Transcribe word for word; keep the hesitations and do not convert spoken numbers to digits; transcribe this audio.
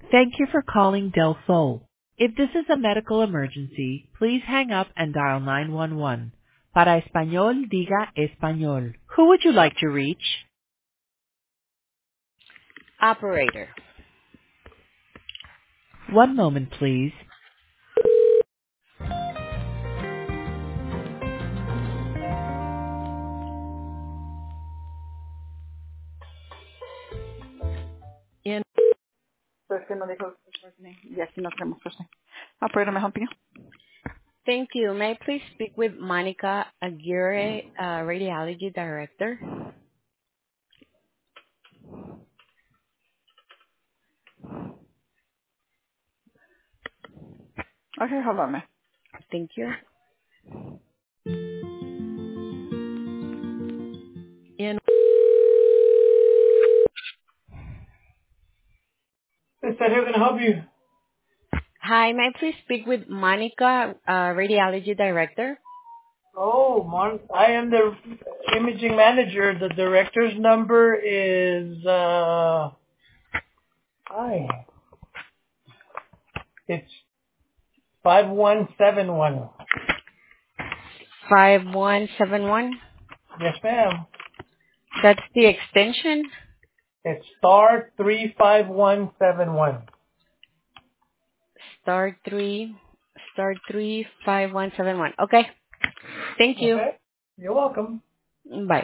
Thank you for calling Del Sol. If this is a medical emergency, please hang up and dial nine one one. Para español, diga español. Who would you like to reach? Operator. One moment, please. In Pues que no dijo su first name. Y aquí no tenemos first name. Operator, me help you? Thank you. May I please speak with Monica Aguirre, uh, Radiology Director? Okay, hold on, ma'am. Thank you. In Is that who can help you? Hi, may I please speak with Monica, uh, Radiology Director? Oh, Mon- I am the imaging manager. The director's number is, uh, hi. It's five one seven one. five one seven one. Yes, ma'am. That's the extension. It's star three five one seven one. Star three, star three, five one seven one. Okay. Thank you. Okay? You're welcome. Bye.